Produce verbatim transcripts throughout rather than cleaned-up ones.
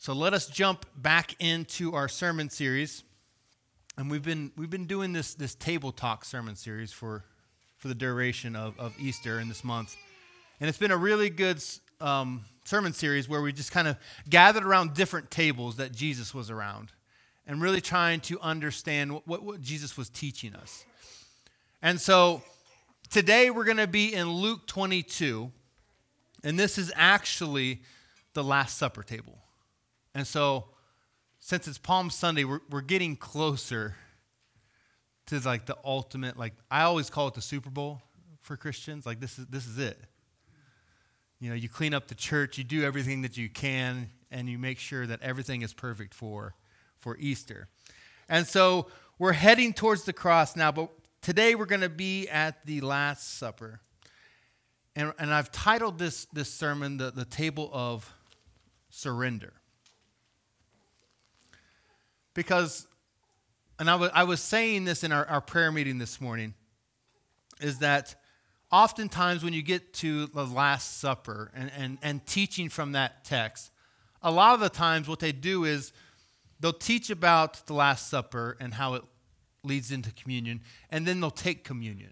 So let us jump back into our sermon series. And we've been we've been doing this this table talk sermon series for, for the duration of, of Easter in this month. And it's been a really good um, sermon series where we just kind of gathered around different tables that Jesus was around and really trying to understand what, what, what Jesus was teaching us. And so today we're going to be in Luke twenty-two, and this is actually the Last Supper table. And so since it's Palm Sunday, we're, we're getting closer to like the ultimate, like I always call it the Super Bowl for Christians. Like this is this is it. You know, you clean up the church, you do everything that you can, and you make sure that everything is perfect for, for Easter. And so we're heading towards the cross now, but today we're going to be at the Last Supper. And, and I've titled this, this sermon, the, the Table of Surrender. Because, and I, w- I was saying this in our, our prayer meeting this morning, is that oftentimes when you get to the Last Supper and, and, and teaching from that text, a lot of the times what they do is they'll teach about the Last Supper and how it leads into communion, and then they'll take communion.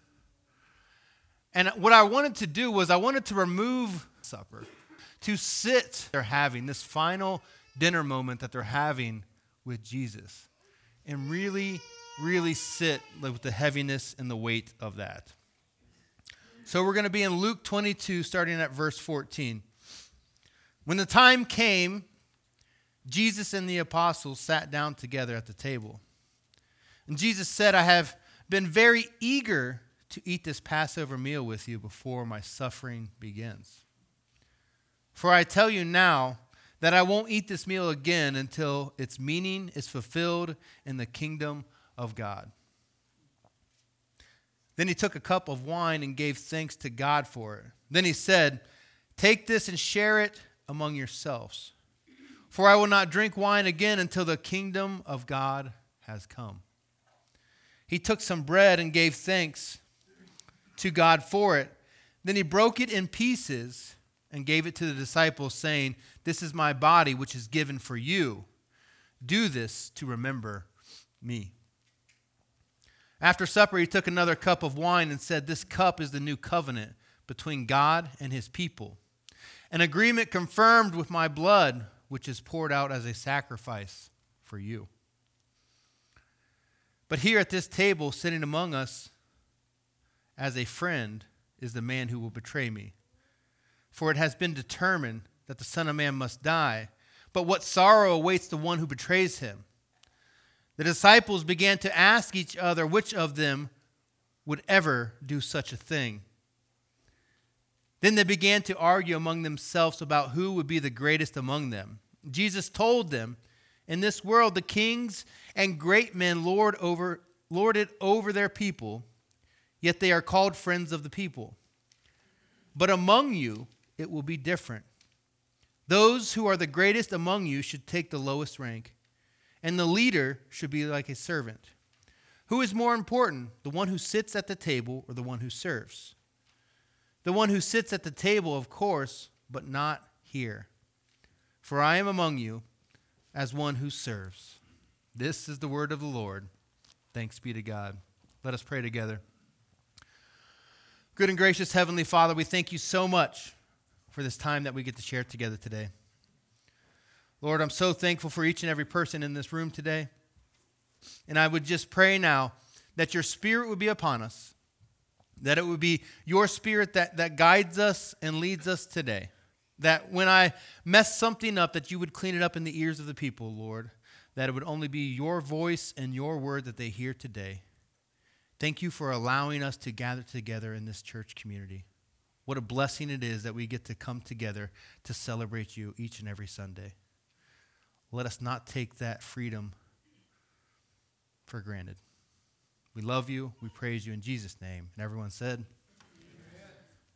And what I wanted to do was I wanted to remove supper, to sit they're having, this final dinner moment that they're having with Jesus, and really, really sit with the heaviness and the weight of that. So we're going to be in Luke twenty-two, starting at verse fourteen. When the time came, Jesus and the apostles sat down together at the table. And Jesus said, I have been very eager to eat this Passover meal with you before my suffering begins. For I tell you now that I won't eat this meal again until its meaning is fulfilled in the kingdom of God. Then he took a cup of wine and gave thanks to God for it. Then he said, take this and share it among yourselves. For I will not drink wine again until the kingdom of God has come. He took some bread and gave thanks to God for it. Then he broke it in pieces and gave it to the disciples, saying, this is my body, which is given for you. Do this to remember me. After supper, he took another cup of wine and said, this cup is the new covenant between God and his people, an agreement confirmed with my blood, which is poured out as a sacrifice for you. But here at this table, sitting among us as a friend, is the man who will betray me. For it has been determined that the Son of Man must die, but what sorrow awaits the one who betrays him. The disciples began to ask each other which of them would ever do such a thing. Then they began to argue among themselves about who would be the greatest among them. Jesus told them, in this world the kings and great men lord over, lord it over their people, yet they are called friends of the people. But among you it will be different. Those who are the greatest among you should take the lowest rank, and the leader should be like a servant. Who is more important, the one who sits at the table or the one who serves? The one who sits at the table, of course, but not here. For I am among you as one who serves. This is the word of the Lord. Thanks be to God. Let us pray together. Good and gracious Heavenly Father, we thank you so much for this time that we get to share together today. Lord, I'm so thankful for each and every person in this room today. And I would just pray now that your Spirit would be upon us, that it would be your Spirit that, that guides us and leads us today. That when I mess something up, that you would clean it up in the ears of the people, Lord. That it would only be your voice and your word that they hear today. Thank you for allowing us to gather together in this church community. What a blessing it is that we get to come together to celebrate you each and every Sunday. Let us not take that freedom for granted. We love you. We praise you in Jesus' name. And everyone said, amen.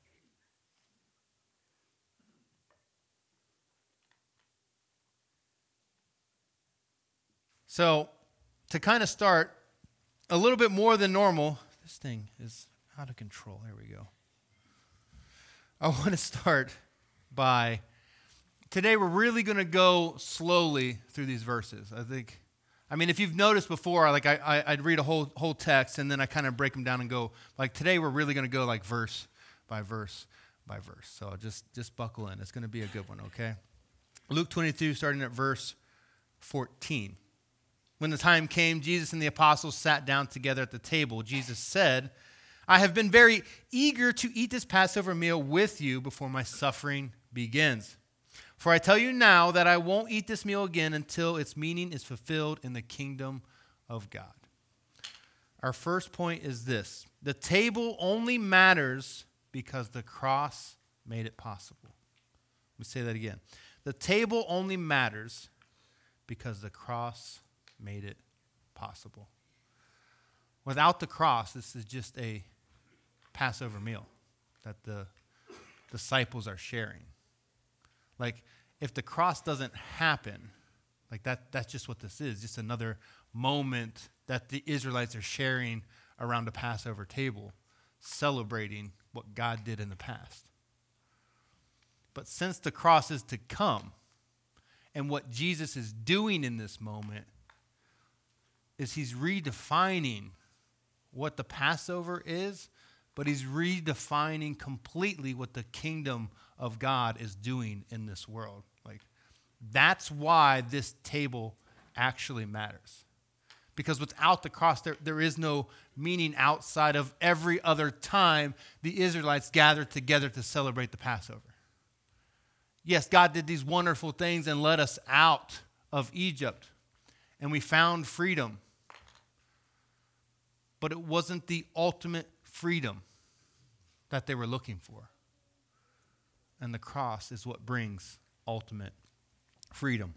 So, to kind of start, a little bit more than normal, this thing is out of control. There we go. I want to start by today we're really going to go slowly through these verses. I think, I mean, if you've noticed before, like I, I, I'd read a whole whole text and then I kind of break them down and go, like today we're really going to go like verse by verse by verse. So just, just buckle in. It's going to be a good one, okay? Luke twenty-two, starting at verse fourteen. When the time came, Jesus and the apostles sat down together at the table. Jesus said, I have been very eager to eat this Passover meal with you before my suffering begins. For I tell you now that I won't eat this meal again until its meaning is fulfilled in the kingdom of God. Our first point is this. The table only matters because the cross made it possible. Let me say that again. The table only matters because the cross made it possible. Without the cross, this is just a Passover meal that the disciples are sharing. Like, if the cross doesn't happen, like that, that's just what this is, just another moment that the Israelites are sharing around a Passover table, celebrating what God did in the past. But since the cross is to come, and what Jesus is doing in this moment is he's redefining what the Passover is, but he's redefining completely what the kingdom of God is doing in this world. Like, that's why this table actually matters. Because without the cross, there, there is no meaning outside of every other time the Israelites gathered together to celebrate the Passover. Yes, God did these wonderful things and led us out of Egypt, and we found freedom. But it wasn't the ultimate freedom that they were looking for. And the cross is what brings ultimate freedom.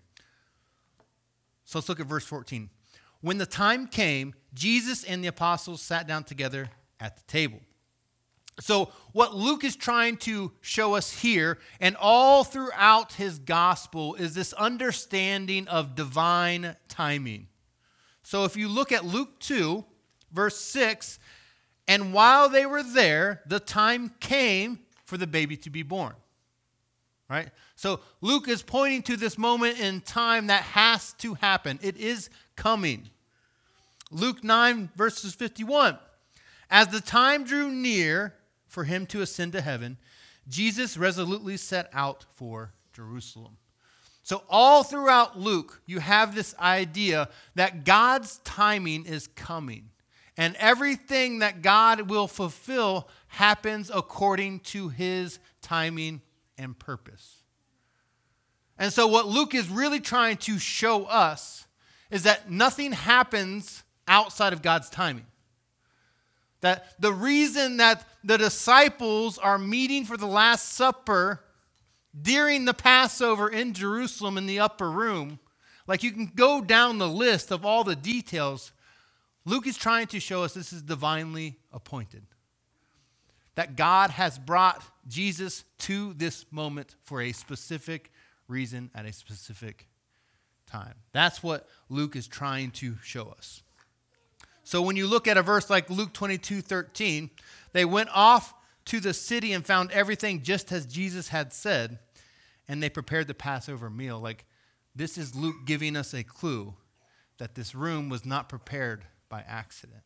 So let's look at verse fourteen. When the time came, Jesus and the apostles sat down together at the table. So what Luke is trying to show us here and all throughout his gospel is this understanding of divine timing. So if you look at Luke two, verse six, and while they were there, the time came for the baby to be born. Right? So Luke is pointing to this moment in time that has to happen. It is coming. Luke nine, verses fifty-one. As the time drew near for him to ascend to heaven, Jesus resolutely set out for Jerusalem. So all throughout Luke, you have this idea that God's timing is coming. And everything that God will fulfill happens according to his timing and purpose. And so what Luke is really trying to show us is that nothing happens outside of God's timing. That the reason that the disciples are meeting for the Last Supper during the Passover in Jerusalem in the upper room, like you can go down the list of all the details, Luke is trying to show us this is divinely appointed. That God has brought Jesus to this moment for a specific reason at a specific time. That's what Luke is trying to show us. So when you look at a verse like Luke twenty-two thirteen, they went off to the city and found everything just as Jesus had said, and they prepared the Passover meal. Like, this is Luke giving us a clue that this room was not prepared by accident.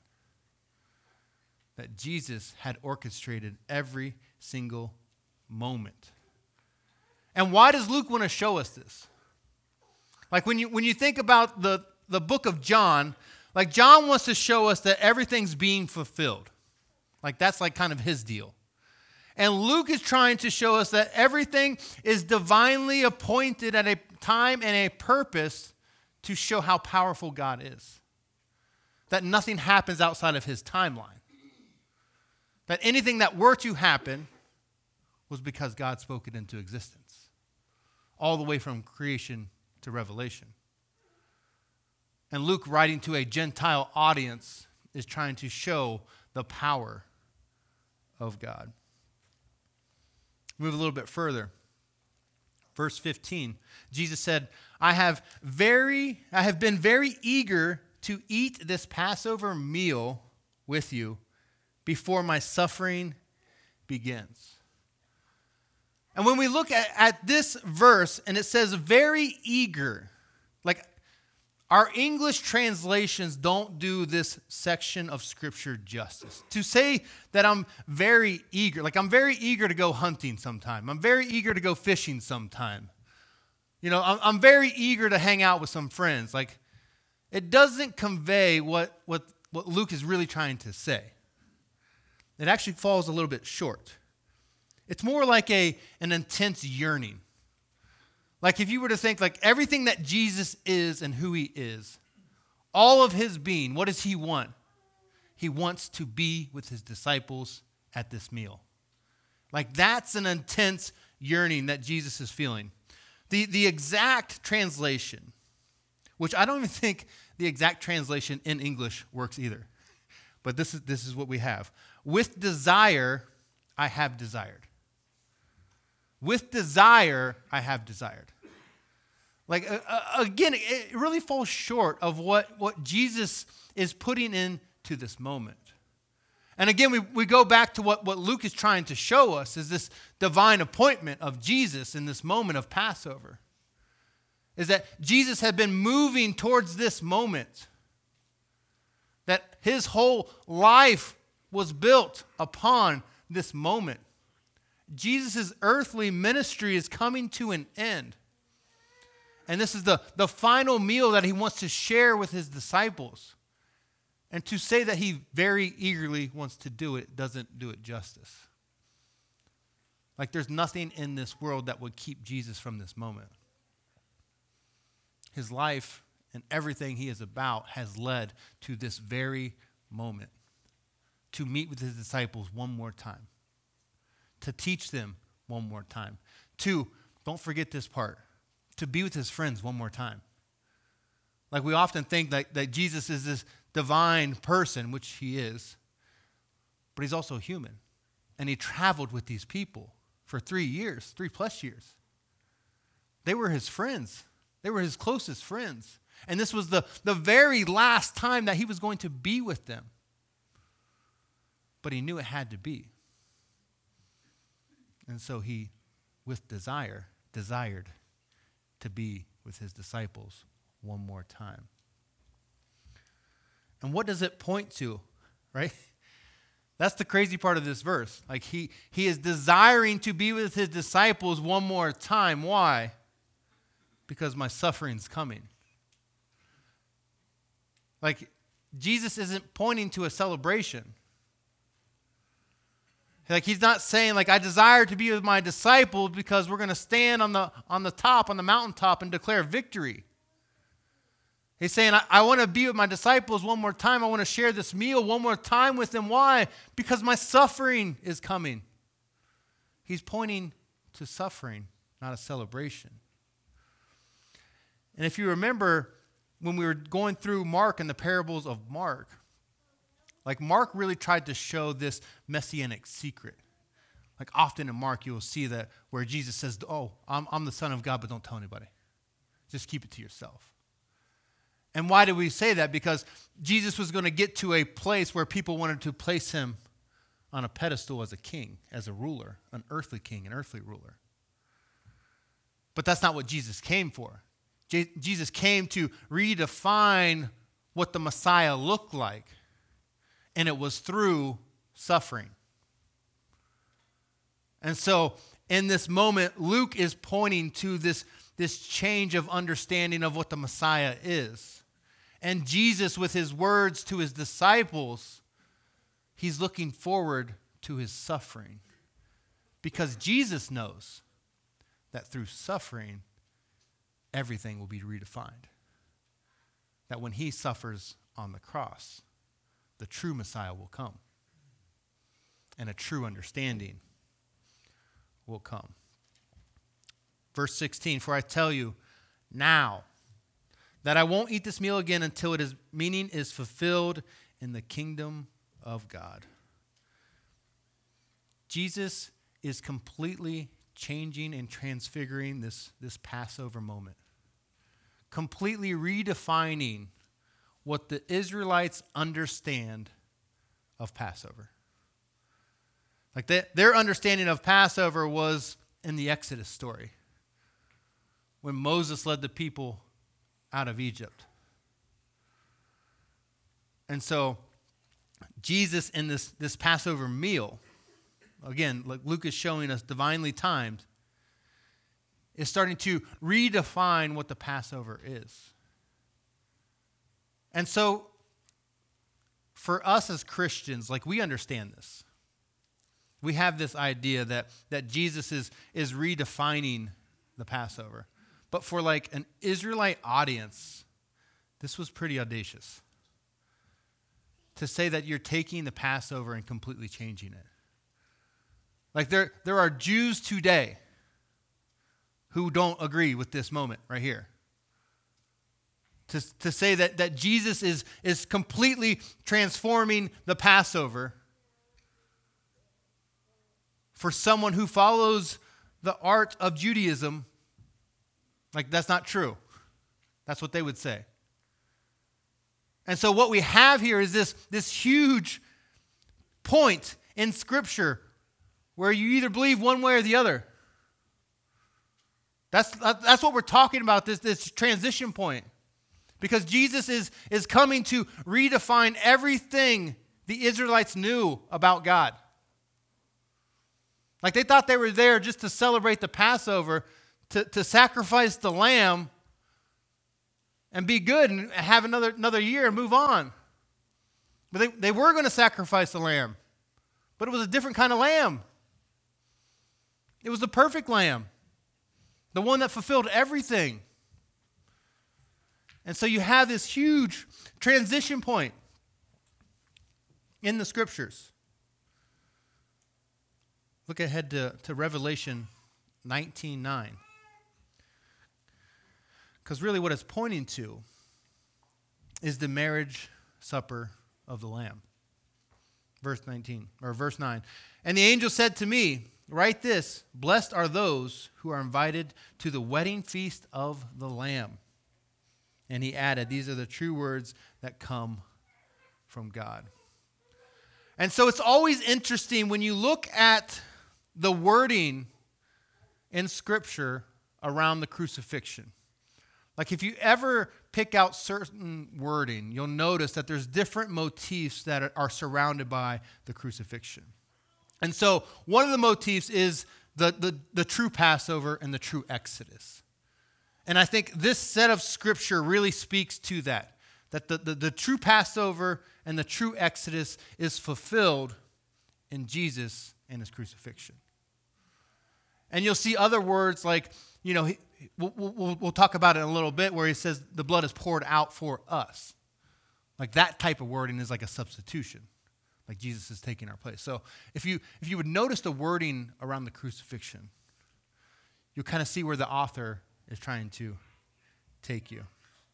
That Jesus had orchestrated every single moment. And why does Luke want to show us this? Like when you when you think about the, the book of John, like John wants to show us that everything's being fulfilled. Like that's like kind of his deal. And Luke is trying to show us that everything is divinely appointed at a time and a purpose to show how powerful God is. That nothing happens outside of his timeline. That anything that were to happen was because God spoke it into existence. All the way from creation to Revelation. And Luke, writing to a Gentile audience, is trying to show the power of God. Move a little bit further. Verse fifteen, Jesus said, I have very, I have been very eager to eat this Passover meal with you before my suffering begins. And when we look at, at this verse, and it says very eager, like our English translations don't do this section of Scripture justice. To say that I'm very eager, like I'm very eager to go hunting sometime. I'm very eager to go fishing sometime. You know, I'm, I'm very eager to hang out with some friends. Like, it doesn't convey what, what, what Luke is really trying to say. It actually falls a little bit short. It's more like a, an intense yearning. Like if you were to think like everything that Jesus is and who he is, all of his being, what does he want? He wants to be with his disciples at this meal. Like that's an intense yearning that Jesus is feeling. The, the exact translation, which I don't even think the exact translation in English works either. But this is, this is what we have. With desire, I have desired. With desire, I have desired. Like, uh, again, it really falls short of what, what Jesus is putting into this moment. And again, we, we go back to what, what Luke is trying to show us is this divine appointment of Jesus in this moment of Passover. Is that Jesus had been moving towards this moment. That his whole life was built upon this moment. Jesus' earthly ministry is coming to an end. And this is the, the final meal that he wants to share with his disciples. And to say that he very eagerly wants to do it doesn't do it justice. Like there's nothing in this world that would keep Jesus from this moment. His life and everything he is about has led to this very moment. To meet with his disciples one more time. To teach them one more time. To, don't forget this part, to be with his friends one more time. Like we often think that, that Jesus is this divine person, which he is, but he's also human. And he traveled with these people for three years, three plus years. They were his friends. They were his closest friends. And this was the, the very last time that he was going to be with them. But he knew it had to be. And so he, with desire, desired to be with his disciples one more time. And what does it point to, right? That's the crazy part of this verse. Like he, he is desiring to be with his disciples one more time. Why? Because my suffering's coming. Like Jesus isn't pointing to a celebration. Like he's not saying like I desire to be with my disciples because we're going to stand on the on the top, on the mountaintop and declare victory. He's saying I, I want to be with my disciples one more time. I want to share this meal one more time with them. Why? Because my suffering is coming. He's pointing to suffering, not a celebration. And if you remember when we were going through Mark and the parables of Mark, like Mark really tried to show this messianic secret. Like often in Mark, you will see that where Jesus says, oh, I'm, I'm the Son of God, but don't tell anybody. Just keep it to yourself. And why do we say that? Because Jesus was going to get to a place where people wanted to place him on a pedestal as a king, as a ruler, an earthly king, an earthly ruler. But that's not what Jesus came for. Je- Jesus came to redefine what the Messiah looked like. And it was through suffering. And so in this moment, Luke is pointing to this, this change of understanding of what the Messiah is. And Jesus, with his words to his disciples, he's looking forward to his suffering. Because Jesus knows that through suffering, everything will be redefined. That when he suffers on the cross, the true Messiah will come. And a true understanding will come. Verse sixteen, for I tell you now that I won't eat this meal again until its meaning is fulfilled in the kingdom of God. Jesus is completely changing and transfiguring this, this Passover moment. Completely redefining what the Israelites understand of Passover. Like that, their understanding of Passover was in the Exodus story when Moses led the people out of Egypt. And so Jesus in this, this Passover meal, again, like Luke is showing us divinely timed, is starting to redefine what the Passover is. And so for us as Christians, like we understand this. We have this idea that, that Jesus is, is redefining the Passover. But for like an Israelite audience, this was pretty audacious. To say that you're taking the Passover and completely changing it. Like there, there are Jews today who don't agree with this moment right here. To, to say that, that Jesus is, is completely transforming the Passover for someone who follows the art of Judaism, like that's not true. That's what they would say. And so what we have here is this, this huge point in Scripture where you either believe one way or the other. That's, that's what we're talking about, this, this transition point. Because Jesus is, is coming to redefine everything the Israelites knew about God. Like they thought they were there just to celebrate the Passover, to, to sacrifice the lamb and be good and have another, another year and move on. But they, they were going to sacrifice the lamb. But it was a different kind of lamb. It was the perfect lamb. The one that fulfilled everything. And so you have this huge transition point in the Scriptures. Look ahead to, to Revelation nineteen nine. Because really what it's pointing to is the marriage supper of the Lamb. Verse nineteen, or verse nine. And the angel said to me, write this, blessed are those who are invited to the wedding feast of the Lamb. And he added, these are the true words that come from God. And so it's always interesting when you look at the wording in Scripture around the crucifixion. Like if you ever pick out certain wording, you'll notice that there's different motifs that are surrounded by the crucifixion. And so one of the motifs is the, the, the true Passover and the true Exodus. And I think this set of Scripture really speaks to that. That the, the, the true Passover and the true Exodus is fulfilled in Jesus and his crucifixion. And you'll see other words like, you know, he, we'll, we'll, we'll talk about it in a little bit where he says the blood is poured out for us. Like that type of wording is like a substitution. Like Jesus is taking our place. So if you if you would notice the wording around the crucifixion, you'll kind of see where the author is trying to take you.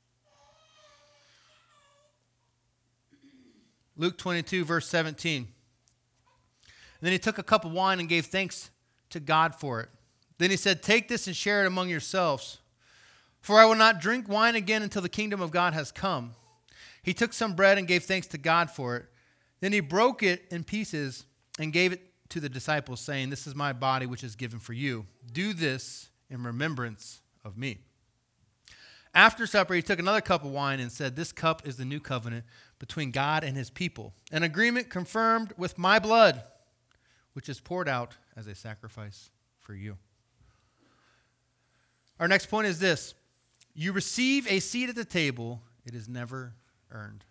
Luke twenty-two, verse seventeen. And then he took a cup of wine and gave thanks to God for it. Then he said, take this and share it among yourselves. For I will not drink wine again until the kingdom of God has come. He took some bread and gave thanks to God for it. Then he broke it in pieces and gave it to the disciples, saying, this is my body which is given for you. Do this in remembrance of me. After supper, he took another cup of wine and said, this cup is the new covenant between God and his people, an agreement confirmed with my blood, which is poured out as a sacrifice for you. Our next point is this. You receive a seat at the table. It is never earned.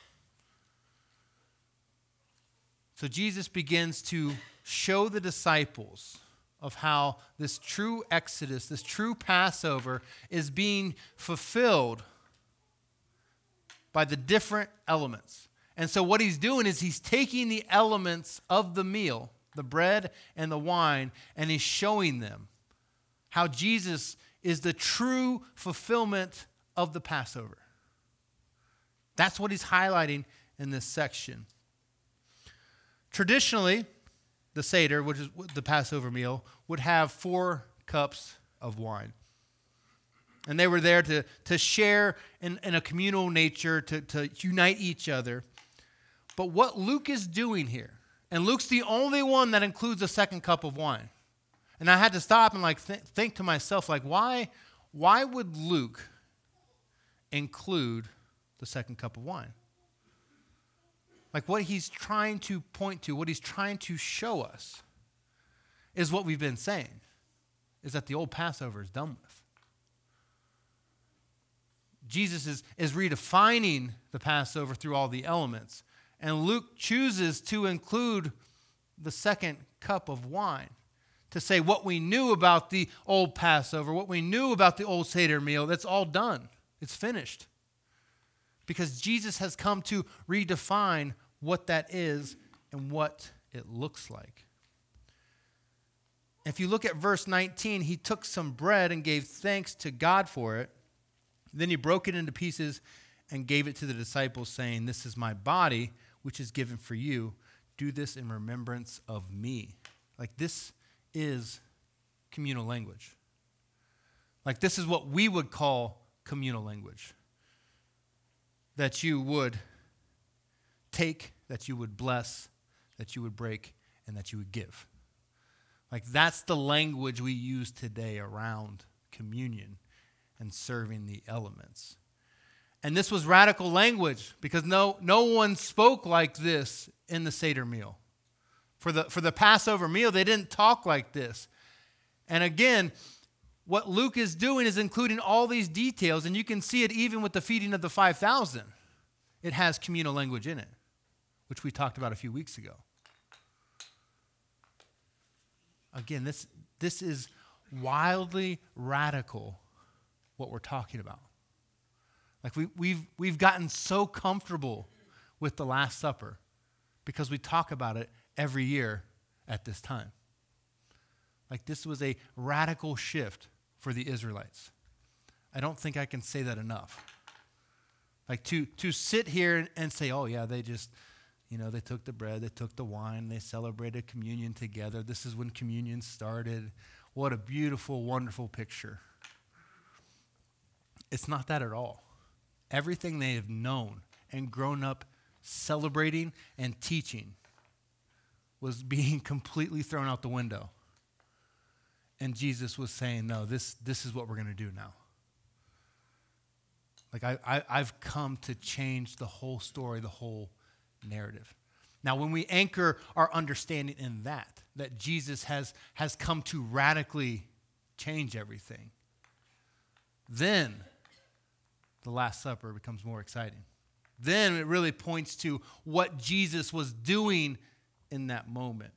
So Jesus begins to show the disciples of how this true Exodus, this true Passover is being fulfilled by the different elements. And so what he's doing is he's taking the elements of the meal, the bread and the wine, and he's showing them how Jesus is the true fulfillment of the Passover. That's what he's highlighting in this section. Traditionally, the Seder, which is the Passover meal, would have four cups of wine. And they were there to, to share in, in a communal nature, to, to unite each other. But what Luke is doing here, and Luke's the only one that includes a second cup of wine. And I had to stop and like th- think to myself, like, why, why would Luke include the second cup of wine? Like what he's trying to point to, what he's trying to show us is what we've been saying, is that the old Passover is done with. Jesus is, is redefining the Passover through all the elements. And Luke chooses to include the second cup of wine to say what we knew about the old Passover, what we knew about the old Seder meal, that's all done. It's finished. Because Jesus has come to redefine what that is and what it looks like. If you look at verse nineteen, he took some bread and gave thanks to God for it. Then he broke it into pieces and gave it to the disciples, saying, "This is my body, which is given for you. Do this in remembrance of me." Like this is communal language. Like this is what we would call communal language. That you would take, that you would bless, that you would break, and that you would give. Like that's the language we use today around communion and serving the elements. And this was radical language because no, no one spoke like this in the Seder meal. For the, for the Passover meal, they didn't talk like this. And again, what Luke is doing is including all these details, and you can see it even with the feeding of the five thousand. It has communal language in it, which we talked about a few weeks ago. Again, this, this is wildly radical what we're talking about. Like we, we've, we've gotten so comfortable with the Last Supper because we talk about it every year at this time. Like this was a radical shift for the Israelites. I don't think I can say that enough. Like to, to sit here and, and say, oh yeah, they just, you know, they took the bread, they took the wine, they celebrated communion together. This is when communion started. What a beautiful, wonderful picture. It's not that at all. Everything they have known and grown up celebrating and teaching was being completely thrown out the window. And Jesus was saying, no, this, this is what we're going to do now. Like I, I, I've come to change the whole story, the whole narrative. Now, when we anchor our understanding in that, that Jesus has, has come to radically change everything, then the Last Supper becomes more exciting. Then it really points to what Jesus was doing in that moment.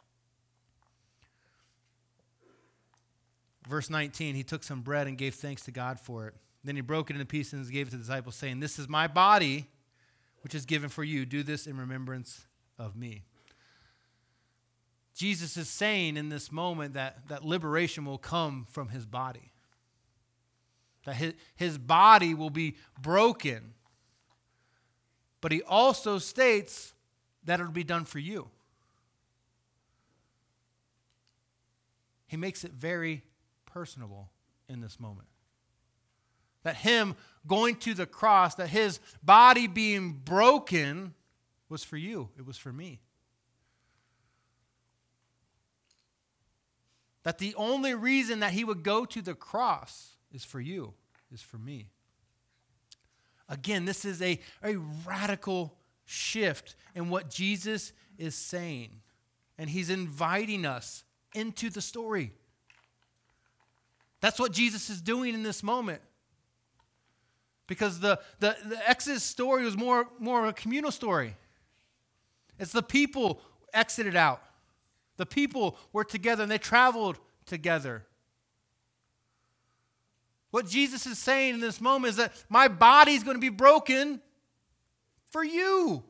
Verse nineteen, he took some bread and gave thanks to God for it. Then he broke it into pieces and gave it to the disciples, saying, "This is my body, which is given for you. Do this in remembrance of me." Jesus is saying in this moment that, that liberation will come from his body. That his, his body will be broken. But he also states that it'll be done for you. He makes it very personable in this moment. That him going to the cross, that his body being broken was for you. It was for me. That the only reason that he would go to the cross is for you, is for me. Again, this is a, a radical shift in what Jesus is saying. And he's inviting us into the story. That's what Jesus is doing in this moment. Because the, the, the Exodus story was more, more of a communal story. It's the people exited out. The people were together and they traveled together. What Jesus is saying in this moment is that my body is going to be broken for you.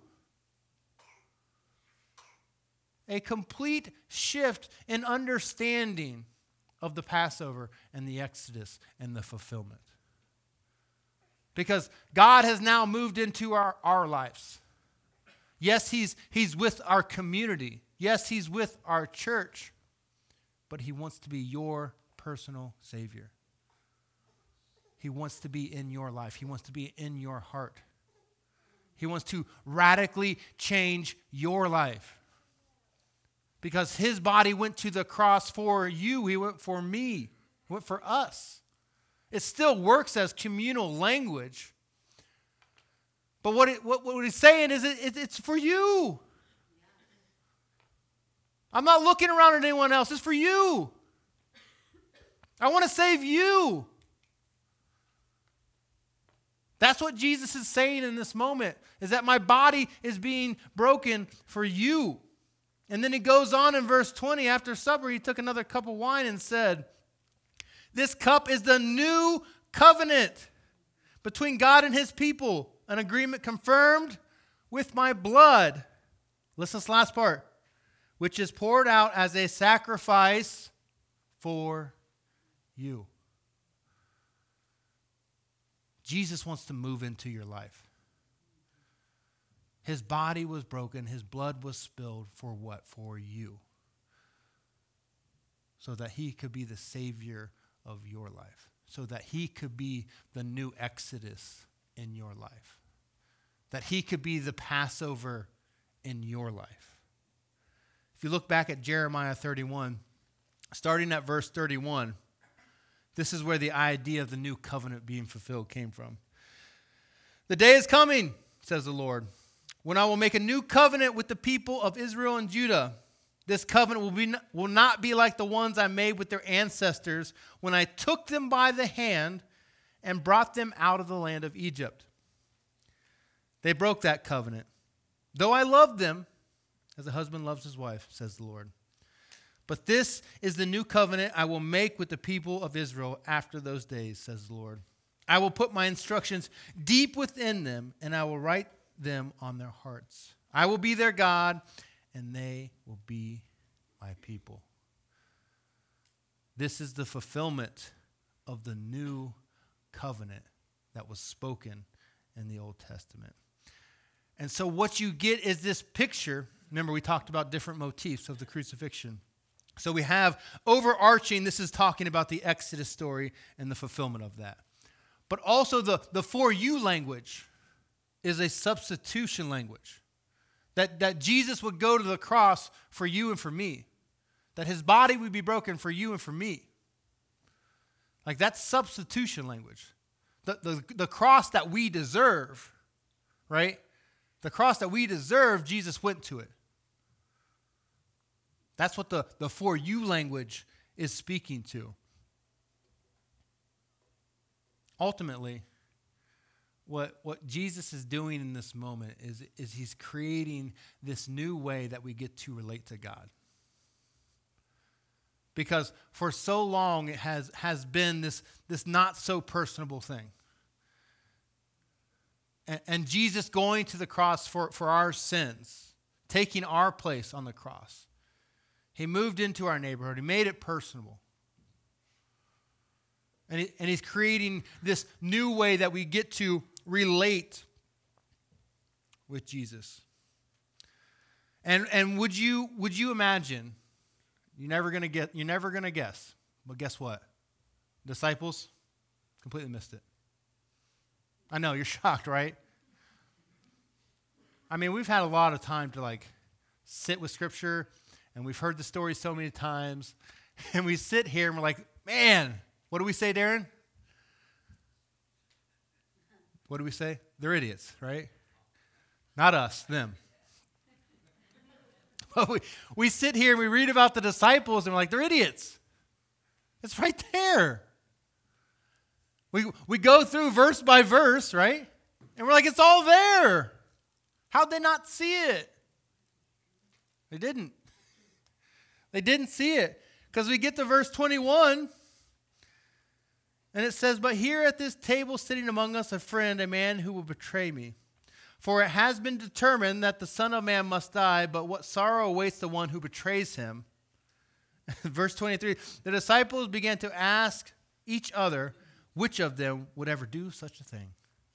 A complete shift in understanding of the Passover and the Exodus and the fulfillment. Because God has now moved into our, our lives. Yes, he's, he's with our community. Yes, he's with our church. But he wants to be your personal Savior. He wants to be in your life. He wants to be in your heart. He wants to radically change your life. Because his body went to the cross for you. He went for me. He went for us. It still works as communal language. But what, it, what, what he's saying is it, it, it's for you. I'm not looking around at anyone else. It's for you. I want to save you. That's what Jesus is saying in this moment, is that my body is being broken for you. And then he goes on in verse twenty, after supper, he took another cup of wine and said, this cup is the new covenant between God and his people, an agreement confirmed with my blood. Listen to this last part, which is poured out as a sacrifice for you. Jesus wants to move into your life. His body was broken. His blood was spilled for what? For you. So that he could be the Savior of your life. So that he could be the new Exodus in your life. That he could be the Passover in your life. If you look back at Jeremiah thirty-one, starting at verse thirty-one, this is where the idea of the new covenant being fulfilled came from. The day is coming, says the Lord, when I will make a new covenant with the people of Israel and Judah. This covenant will, be, will not be like the ones I made with their ancestors when I took them by the hand and brought them out of the land of Egypt. They broke that covenant, though I loved them as a husband loves his wife, says the Lord. But this is the new covenant I will make with the people of Israel after those days, says the Lord. I will put my instructions deep within them, and I will write them on their hearts. I will be their God, and they will be my people. This is the fulfillment of the new covenant that was spoken in the Old Testament. And so what you get is this picture. Remember, we talked about different motifs of the crucifixion. So we have overarching, this is talking about the Exodus story and the fulfillment of that. But also the, the for you language is a substitution language. That, that Jesus would go to the cross for you and for me. That his body would be broken for you and for me. Like that's substitution language. The, the, the cross that we deserve, right? The cross that we deserve, Jesus went to it. That's what the, the for you language is speaking to. Ultimately, what, what Jesus is doing in this moment is, is he's creating this new way that we get to relate to God. Because for so long it has, has been this, this not so personable thing. And, and Jesus going to the cross for, for our sins, taking our place on the cross. He moved into our neighborhood. He made it personable. And, he, and he's creating this new way that we get to relate with Jesus. And and would you would you imagine? You're never gonna get. You're never gonna guess. But guess what? Disciples completely missed it. I know you're shocked, right? I mean, we've had a lot of time to like sit with Scripture. And we've heard the story so many times. And we sit here and we're like, man, what do we say, Darren? What do we say? They're idiots, right? Not us, them. But we, we sit here and we read about the disciples and we're like, they're idiots. It's right there. We, we go through verse by verse, right? And we're like, it's all there. How'd they not see it? They didn't. They didn't see it. Because we get to verse twenty-one, and it says, but here at this table sitting among us a friend, a man who will betray me. For it has been determined that the Son of Man must die, but what sorrow awaits the one who betrays him. Verse twenty-three, the disciples began to ask each other which of them would ever do such a thing.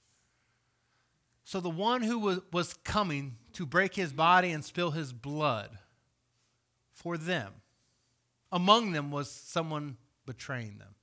So the one who was, was coming to break his body and spill his blood for them, among them was someone betraying them.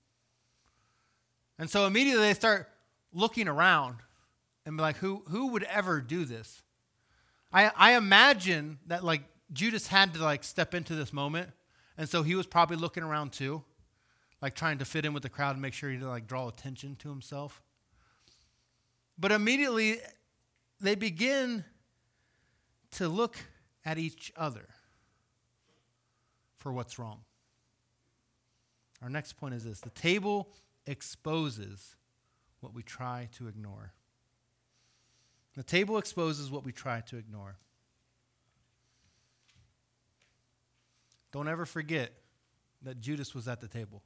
And so immediately they start looking around and be like, who, who would ever do this? I, I imagine that like Judas had to like step into this moment. And so he was probably looking around too, like trying to fit in with the crowd and make sure he didn't like draw attention to himself. But immediately they begin to look at each other for what's wrong. Our next point is this: the table exposes what we try to ignore. The table exposes what we try to ignore. Don't ever forget that Judas was at the table.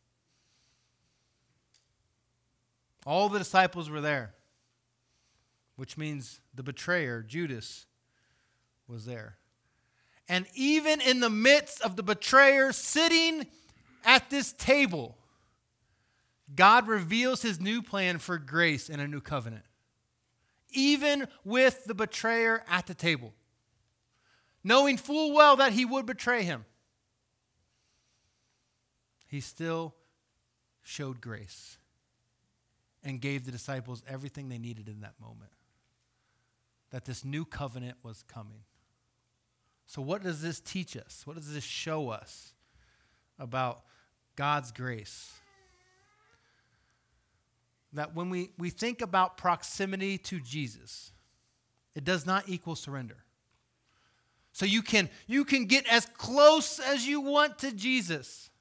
All the disciples were there, which means the betrayer, Judas, was there. And even in the midst of the betrayer sitting at this table, God reveals his new plan for grace and a new covenant. Even with the betrayer at the table, knowing full well that he would betray him, he still showed grace and gave the disciples everything they needed in that moment. That this new covenant was coming. So what does this teach us? What does this show us about God's grace? That when we, we think about proximity to Jesus, it does not equal surrender. So you can, you can get as close as you want to Jesus.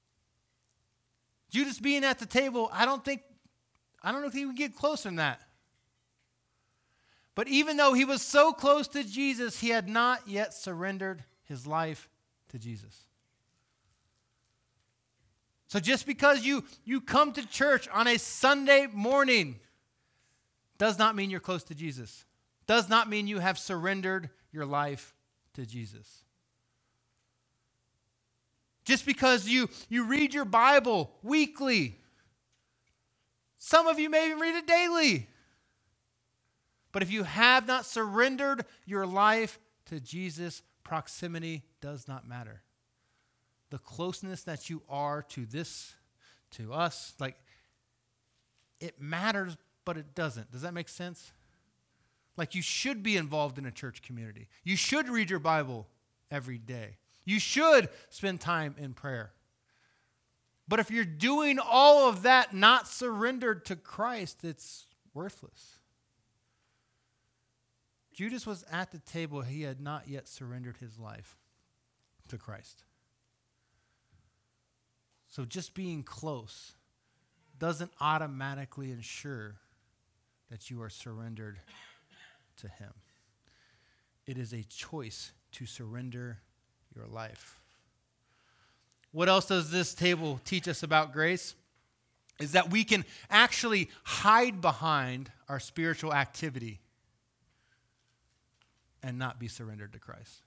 Judas being at the table, I don't think, I don't know if he would get closer than that. But even though he was so close to Jesus, he had not yet surrendered his life to Jesus. So just because you, you come to church on a Sunday morning does not mean you're close to Jesus. Does not mean you have surrendered your life to Jesus. Just because you, you read your Bible weekly, some of you may even read it daily. But if you have not surrendered your life to Jesus, proximity does not matter. The closeness that you are to this, to us, like, it matters, but it doesn't. Does that make sense? Like, you should be involved in a church community. You should read your Bible every day. You should spend time in prayer. But if you're doing all of that not surrendered to Christ, it's worthless. Judas was at the table. He had not yet surrendered his life to Christ. So just being close doesn't automatically ensure that you are surrendered to him. It is a choice to surrender your life. What else does this table teach us about grace? Is that we can actually hide behind our spiritual activity and not be surrendered to Christ.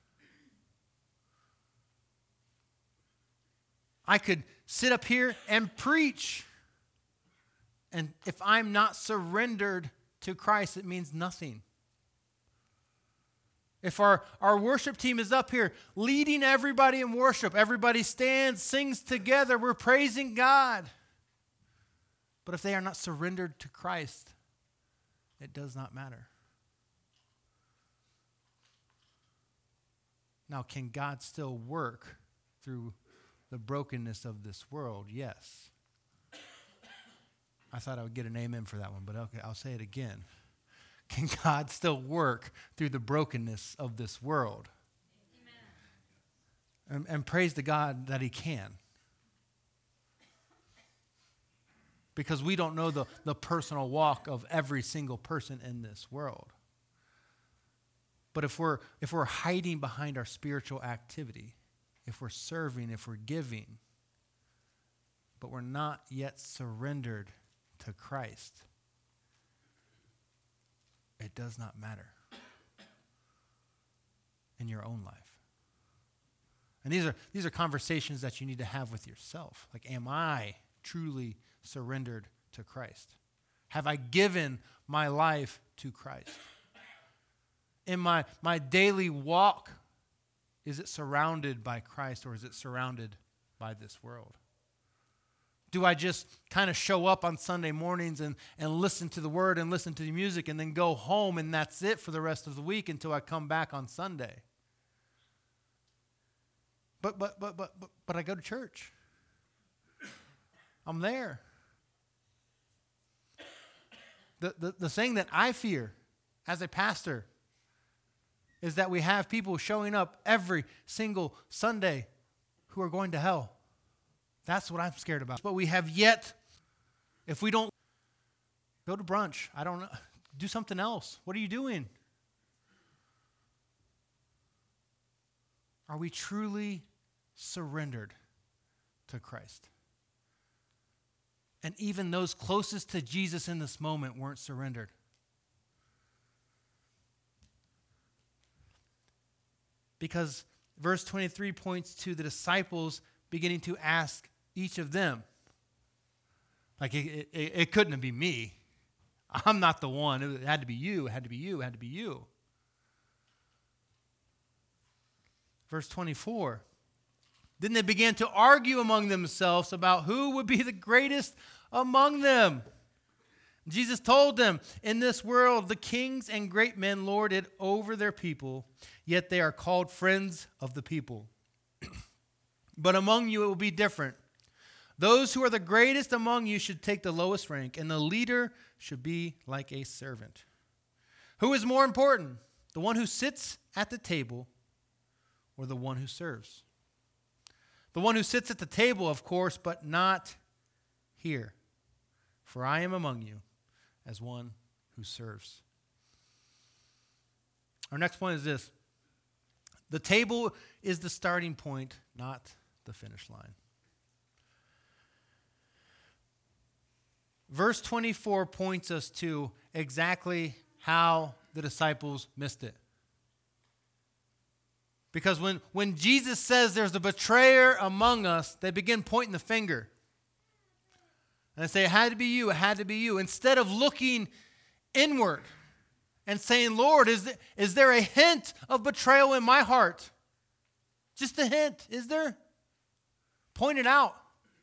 I could sit up here and preach, and if I'm not surrendered to Christ, it means nothing. If our, our worship team is up here leading everybody in worship, everybody stands, sings together, we're praising God. But if they are not surrendered to Christ, it does not matter. Now, can God still work through the brokenness of this world? Yes. I thought I would get an amen for that one, but okay, I'll say it again. Can God still work through the brokenness of this world? And, and praise to God that he can. Because we don't know the, the personal walk of every single person in this world. But if we're if we're hiding behind our spiritual activity, if we're serving, if we're giving, but we're not yet surrendered to Christ, it does not matter in your own life. And these are these are conversations that you need to have with yourself. Like, am I truly surrendered to Christ? Have I given my life to Christ? In my, my daily walk, is it surrounded by Christ or is it surrounded by this world? Do I just kind of show up on Sunday mornings and, and listen to the word and listen to the music and then go home and that's it for the rest of the week until I come back on Sunday? But, but, but, but, but, but I go to church. I'm there. The, the, the thing that I fear as a pastor is that we have people showing up every single Sunday who are going to hell. That's what I'm scared about. But we have yet, if we don't go to brunch, I don't know, do something else. What are you doing? Are we truly surrendered to Christ? And even those closest to Jesus in this moment weren't surrendered. Because verse twenty-three points to the disciples beginning to ask each of them. Like, it, it, it couldn't be me. I'm not the one. It had to be you. It had to be you. It had to be you. Verse twenty-four. Then they began to argue among themselves about who would be the greatest among them. Jesus told them, in this world, the kings and great men lord it over their people, yet they are called friends of the people. But among you it will be different. Those who are the greatest among you should take the lowest rank, and the leader should be like a servant. Who is more important, the one who sits at the table or the one who serves? The one who sits at the table, of course, but not here. For I am among you as one who serves. Our next point is this. The table is the starting point, not the finish line. Verse twenty-four points us to exactly how the disciples missed it. Because when, when Jesus says there's a betrayer among us, they begin pointing the finger. And they say, it had to be you, it had to be you. Instead of looking inward and saying, Lord, is there, is there a hint of betrayal in my heart? Just a hint, is there? Point it out.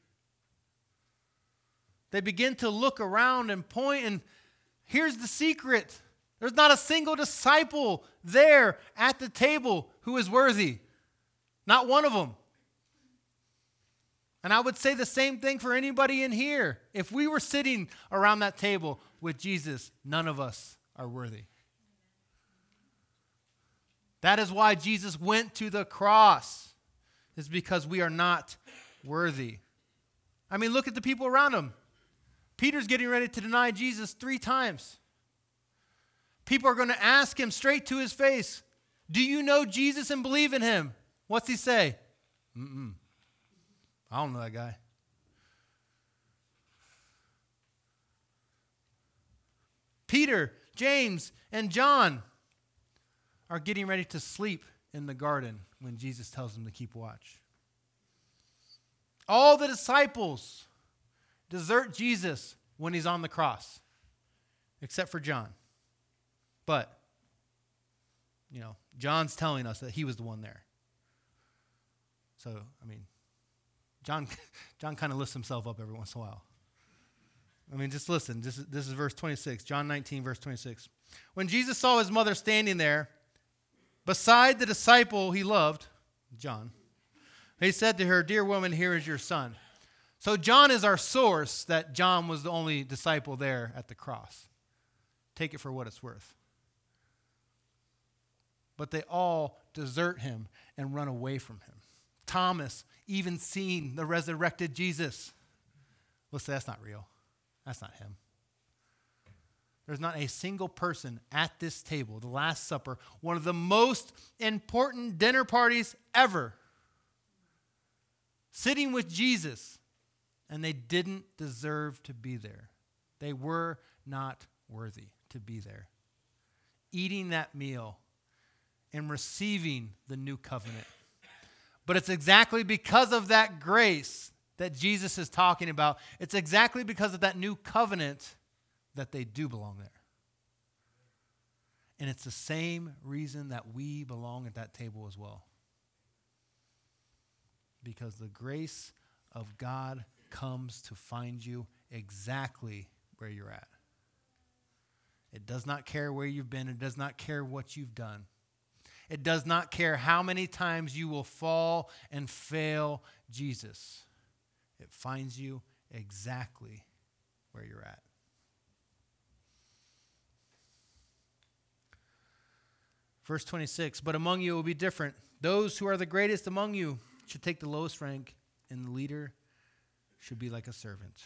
They begin to look around and point, and here's the secret. There's not a single disciple there at the table who is worthy. Not one of them. And I would say the same thing for anybody in here. If we were sitting around that table with Jesus, none of us are worthy. That is why Jesus went to the cross, is because we are not worthy. I mean, look at the people around him. Peter's getting ready to deny Jesus three times. People are going to ask him straight to his face, do you know Jesus and believe in him? What's he say? Mm-mm. I don't know that guy. Peter, James, and John are getting ready to sleep in the garden when Jesus tells them to keep watch. All the disciples desert Jesus when he's on the cross, except for John. But, you know, John's telling us that he was the one there. So, I mean, John John kind of lifts himself up every once in a while. I mean, just listen. This is, this is verse twenty-six, John nineteen, verse twenty-six. When Jesus saw his mother standing there beside the disciple he loved, John, he said to her, dear woman, here is your son. So John is our source that John was the only disciple there at the cross. Take it for what it's worth. But they all desert him and run away from him. Thomas, even seeing the resurrected Jesus, will say, that's not real. That's not him. There's not a single person at this table, the Last Supper, one of the most important dinner parties ever, sitting with Jesus, and they didn't deserve to be there. They were not worthy to be there. Eating that meal and receiving the new covenant. But it's exactly because of that grace that Jesus is talking about. It's exactly because of that new covenant that they do belong there. And it's the same reason that we belong at that table as well. Because the grace of God comes to find you exactly where you're at. It does not care where you've been. It does not care what you've done. It does not care how many times you will fall and fail Jesus. It finds you exactly where you're at. Verse twenty-six, but among you it will be different. Those who are the greatest among you should take the lowest rank, and the leader should be like a servant.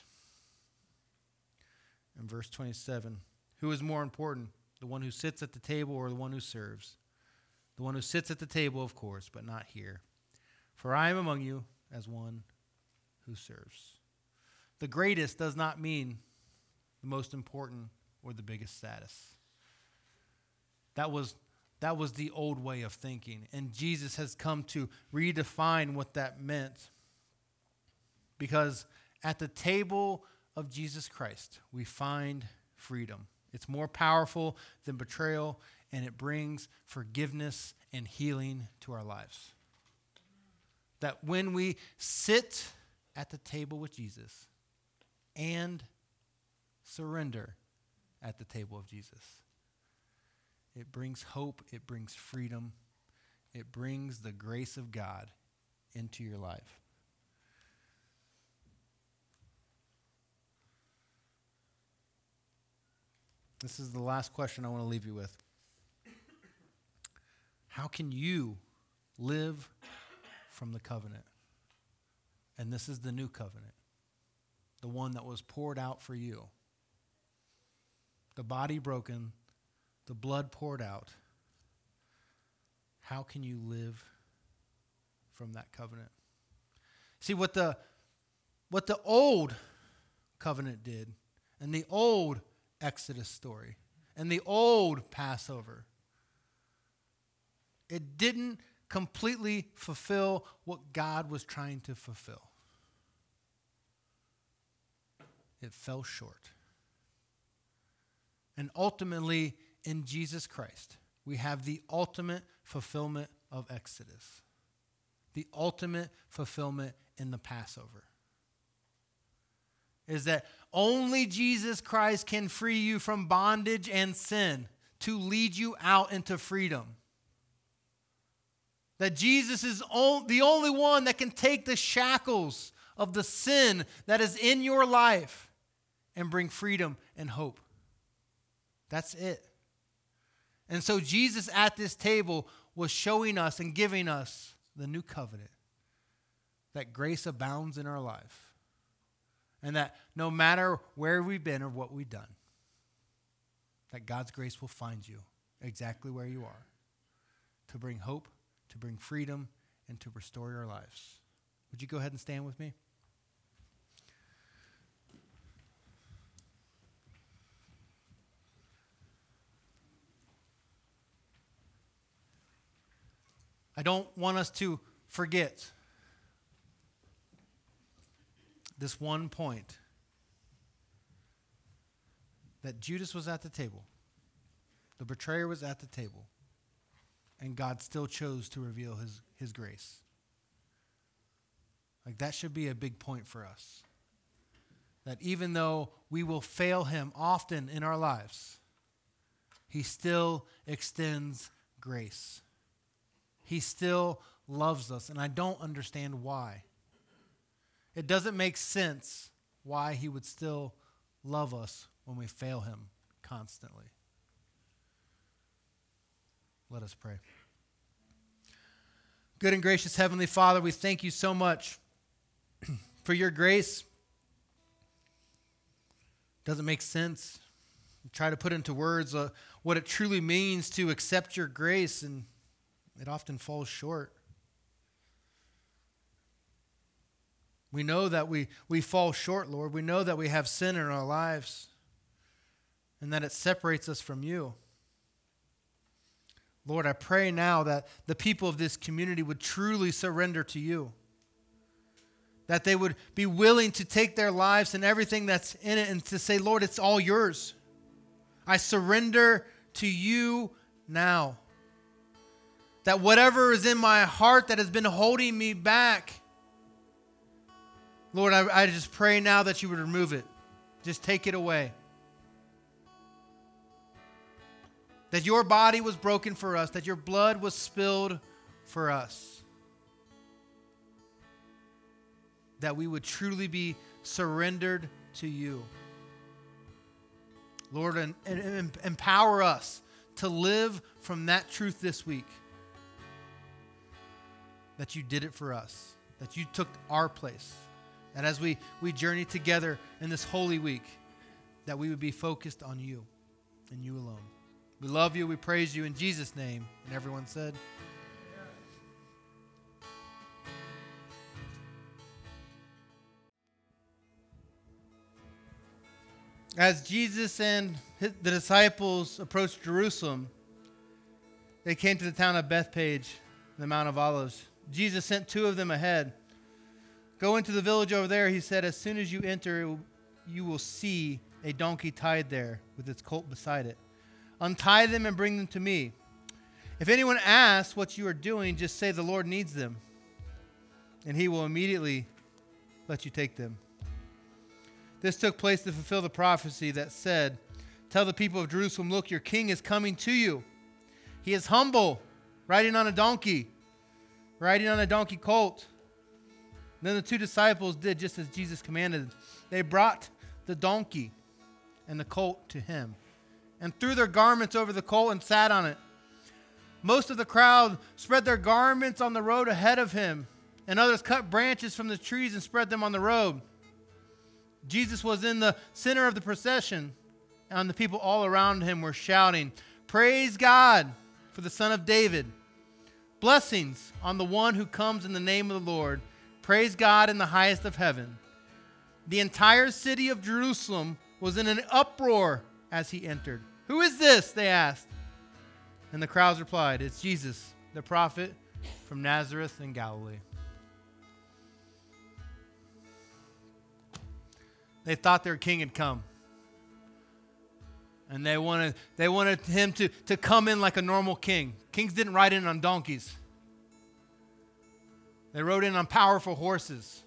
And verse twenty-seven, who is more important, the one who sits at the table or the one who serves? The one who sits at the table, of course, but not here. For I am among you as one who serves. The greatest does not mean the most important or the biggest status. That was, that was the old way of thinking, and Jesus has come to redefine what that meant. Because at the table of Jesus Christ, we find freedom. It's more powerful than betrayal, and it brings forgiveness and healing to our lives. That when we sit at the table with Jesus and surrender at the table of Jesus, it brings hope, it brings freedom, it brings the grace of God into your life. This is the last question I want to leave you with. How can you live from the covenant? And this is the new covenant, the one that was poured out for you. The body broken, the blood poured out. How can you live from that covenant? See, what the, what the old covenant did, and the old Exodus story, and the old Passover, it didn't completely fulfill what God was trying to fulfill. It fell short. And ultimately, in Jesus Christ, we have the ultimate fulfillment of Exodus, the ultimate fulfillment in the Passover. Is that only Jesus Christ can free you from bondage and sin to lead you out into freedom. That Jesus is the only one that can take the shackles of the sin that is in your life and bring freedom and hope. That's it. And so Jesus at this table was showing us and giving us the new covenant, that grace abounds in our life, and that no matter where we've been or what we've done, that God's grace will find you exactly where you are to bring hope, to bring freedom, and to restore your lives. Would you go ahead and stand with me? I don't want us to forget this one point, that Judas was at the table, the betrayer was at the table, and God still chose to reveal his, his grace. Like, that should be a big point for us. That even though we will fail him often in our lives, he still extends grace. He still loves us, and I don't understand why. It doesn't make sense why he would still love us when we fail him constantly. Let us pray. Good and gracious Heavenly Father, we thank you so much for your grace. Doesn't make sense. You try to put into words uh, what it truly means to accept your grace, and it often falls short. We know that we, we fall short, Lord. We know that we have sin in our lives and that it separates us from you. Lord, I pray now that the people of this community would truly surrender to you, that they would be willing to take their lives and everything that's in it and to say, Lord, it's all yours. I surrender to you now. That whatever is in my heart that has been holding me back, Lord, I, I just pray now that you would remove it. Just take it away. that your body was broken for us, that your blood was spilled for us, that we would truly be surrendered to you. Lord, and, and, and empower us to live from that truth this week, that you did it for us, that you took our place, that as we, we journey together in this holy week, that we would be focused on you and you alone. We love you. We praise you in Jesus' name. And everyone said, as Jesus and the disciples approached Jerusalem, they came to the town of Bethpage, the Mount of Olives. Jesus sent two of them ahead. Go into the village over there, he said. As soon as you enter, you will see a donkey tied there with its colt beside it. Untie them and bring them to me. If anyone asks what you are doing, just say the Lord needs them, and he will immediately let you take them. This took place to fulfill the prophecy that said, tell the people of Jerusalem, look, your king is coming to you. He is humble, riding on a donkey, riding on a donkey colt. Then the two disciples did just as Jesus commanded. They brought the donkey and the colt to him and threw their garments over the colt and sat on it. Most of the crowd spread their garments on the road ahead of him, and others cut branches from the trees and spread them on the road. Jesus was in the center of the procession, and the people all around him were shouting, praise God for the Son of David. Blessings on the one who comes in the name of the Lord. Praise God in the highest of heaven. The entire city of Jerusalem was in an uproar as he entered. Who is this? They asked. And the crowds replied, it's Jesus, the prophet from Nazareth in Galilee. They thought their king had come. And they wanted, they wanted him to, to come in like a normal king. Kings didn't ride in on donkeys. They rode in on powerful horses.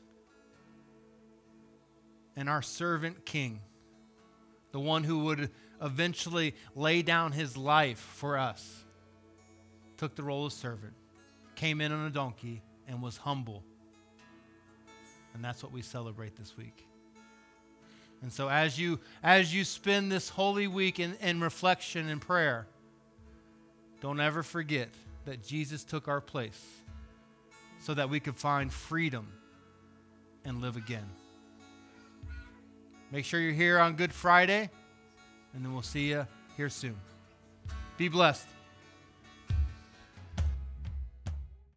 And our servant king, the one who would eventually lay down his life for us, took the role of servant, came in on a donkey, and was humble. And that's what we celebrate this week. And so as you as you spend this holy week in, in reflection and prayer, don't ever forget that Jesus took our place so that we could find freedom and live again. Make sure you're here on Good Friday, and then we'll see you here soon. Be blessed.